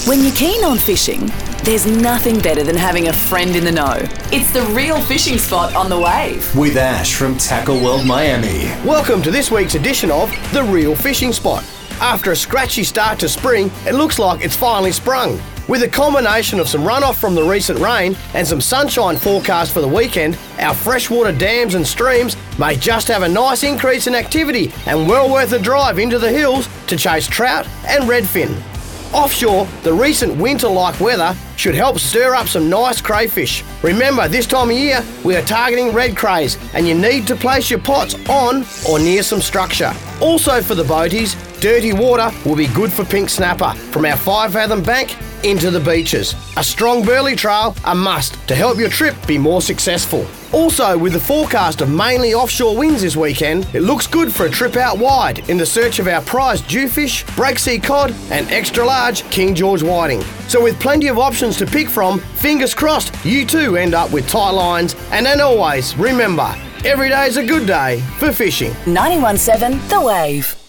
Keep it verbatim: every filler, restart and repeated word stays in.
When you're keen on fishing, there's nothing better than having a friend in the know. It's the Real Fishing Spot on the Wave. With Ash from Tackle World Miami. Welcome to this week's edition of The Real Fishing Spot. After a scratchy start to spring, it looks like it's finally sprung. With a combination of some runoff from the recent rain and some sunshine forecast for the weekend, our freshwater dams and streams may just have a nice increase in activity and well worth a drive into the hills to chase trout and redfin. Offshore, the recent winter-like weather should help stir up some nice crayfish. Remember, this time of year, we are targeting red crays and you need to place your pots on or near some structure. Also for the boaties, dirty water will be good for pink snapper from our five fathom bank into the beaches. A strong burley trail, a must to help your trip be more successful. Also, with the forecast of mainly offshore winds this weekend, it looks good for a trip out wide in the search of our prized jewfish, breaksea cod and extra large King George whiting. So with plenty of options to pick from, fingers crossed you too end up with tight lines. And then always, remember, every day is a good day for fishing. ninety-one point seven The Wave.